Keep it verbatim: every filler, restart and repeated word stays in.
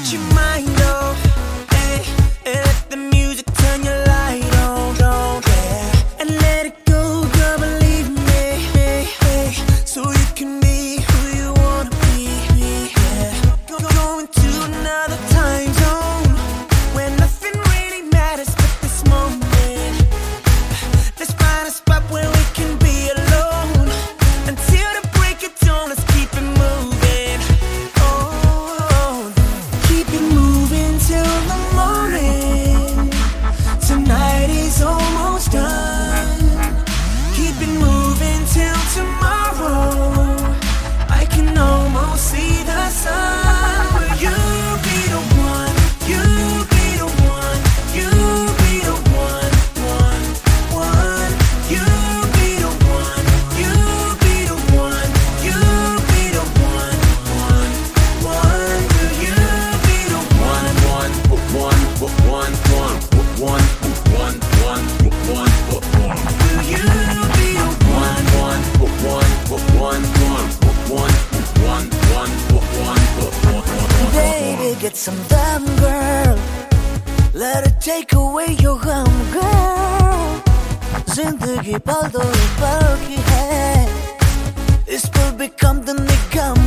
let your mind go, hey, and let the music turn your light on, on, yeah. And let it go, girl, believe me, hey, hey, so you can be who you wanna be, yeah. Go, go into another time zone where nothing really matters but this moment. Let's find a spot where we can be alone until the break of dawn. Let's keep it moving, oh, keep it moving till the morning. Tonight is almost done. Keep it moving till tomorrow. I can almost see the sun. Will you be the one? You be the one. You be the one, one, one. You be the one. You be the one. You be the one, one, one. Will you be the one? One, one, one, one, one, one, one, one, one. Will you be the one? One, one, one, one, one, one, one, one, one. Baby, get some damn girl. Let it take away your hum, girl. जिंदगी पल दो पल की है, इस पर भी कम दिन निगम